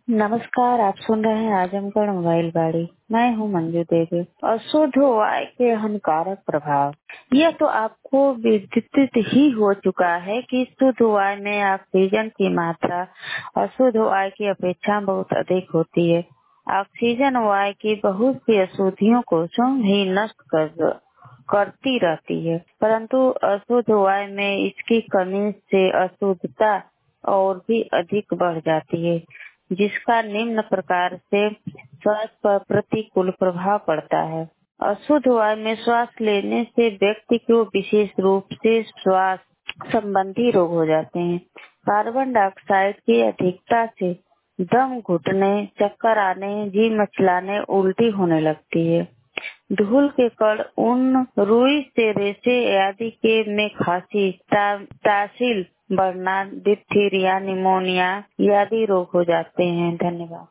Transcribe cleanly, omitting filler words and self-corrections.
नमस्कार, आप सुन रहे हैं आजमगढ़ मोबाइल गाड़ी। मैं हूं मंजू देवी। अशुद्ध वायु के हानिकारक प्रभाव। यह तो आपको विदित ही हो चुका है कि शुद्ध वायु में ऑक्सीजन की मात्रा अशुद्ध वायु की अपेक्षा बहुत अधिक होती है। ऑक्सीजन वायु की बहुत सी अशुद्धियों को स्वयं ही नष्ट करती रहती है, परंतु अशुद्ध वायु में इसकी कमी से अशुद्धता और भी अधिक बढ़ जाती है, जिसका निम्न प्रकार से स्वास्थ्य पर प्रतिकूल प्रभाव पड़ता है। अशुद्ध वायु में श्वास लेने से व्यक्ति को विशेष रूप से श्वास संबंधी रोग हो जाते हैं। कार्बन डाइऑक्साइड की अधिकता से दम घुटने, चक्कर आने, जी मचलाने, उल्टी होने लगती है। धूल के कण, ऊन, रुई से रेशे आदि के में खांसी, तासिल बढ़ना, डिप्थीरिया, निमोनिया आदि रोग हो जाते हैं। धन्यवाद।